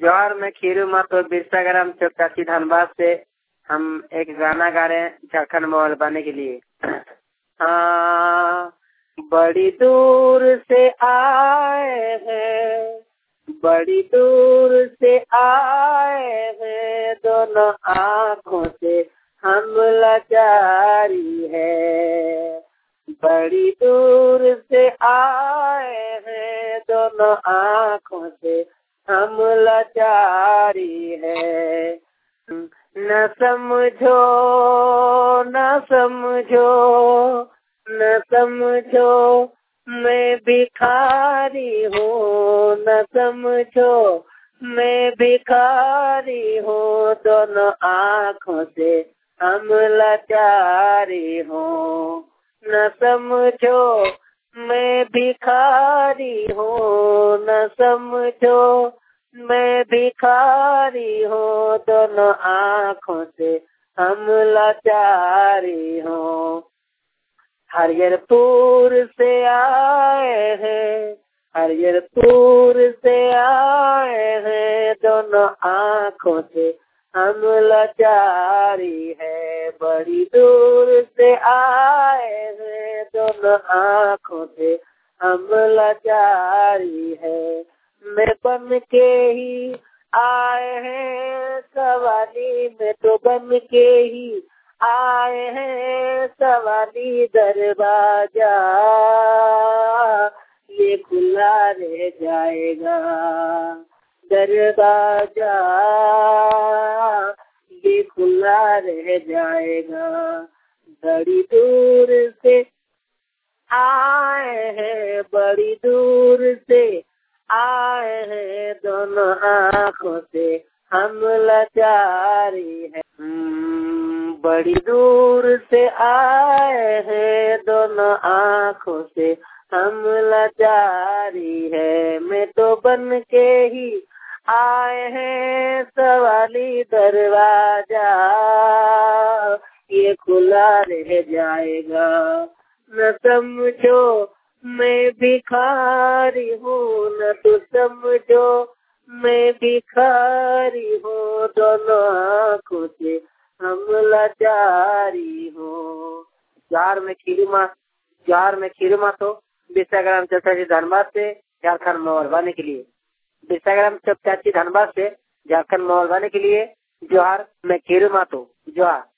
जौहर में खीरू मातो बिरसा ग्राम चौकासी धनबाद से हम एक गाना गा रहे हैं झारखंड माहौल पाने के लिए। हाँ, बड़ी दूर से आए हैं, बड़ी दूर से आए हैं, दोनों आँखों से हम लाचारी है। बड़ी दूर से आए हैं, दोनों आँखों से हम लाचारी है। न समझो, न समझो, न समझो मैं भिखारी हूँ, न समझो मैं भिखारी हूँ, दोनों आँखों से हम लाचारी हूँ। न समझो मैं भिखारी हूँ, न समझो मैं भिखारी हूँ, दोनों आँखों से हम लाचारी हूँ। हरिहरपुर से आए हैं, हरिहरपुर से आए हैं, दोनों आँखों से हम लाचारी है। बड़ी दूर से आए हैं, दोनों आँखों से हम लाचारी है। मैं बन के ही आए हैं सवाली, में तो बन के ही आए हैं सवाली, दरवाजा ये खुला रह जाएगा, दरवाजा ये खुला रह जाएगा। बड़ी दूर से आए हैं, बड़ी दूर से आए हैं, दोनों आँखों से हम लाचारी है। बड़ी दूर से आए हैं, दोनों आँखों से हम लाचारी है। मैं तो बन के ही आए हैं सवाली, दरवाजा ये खुला रह जाएगा। न समझो मैं भिखारी हूँ, न तो समझो मैं भिखारी हूँ, दोनों आँखों से हम लाचारी हूँ। जौहर में खीरू मातो बिरसा ग्राम चौकासी धनबाद से झारखंड माहौल पाने के लिए। बिरसा ग्राम चौकासी धनबाद से झारखंड माहौल पाने के लिए जौहर में खीरू मातो जौहर।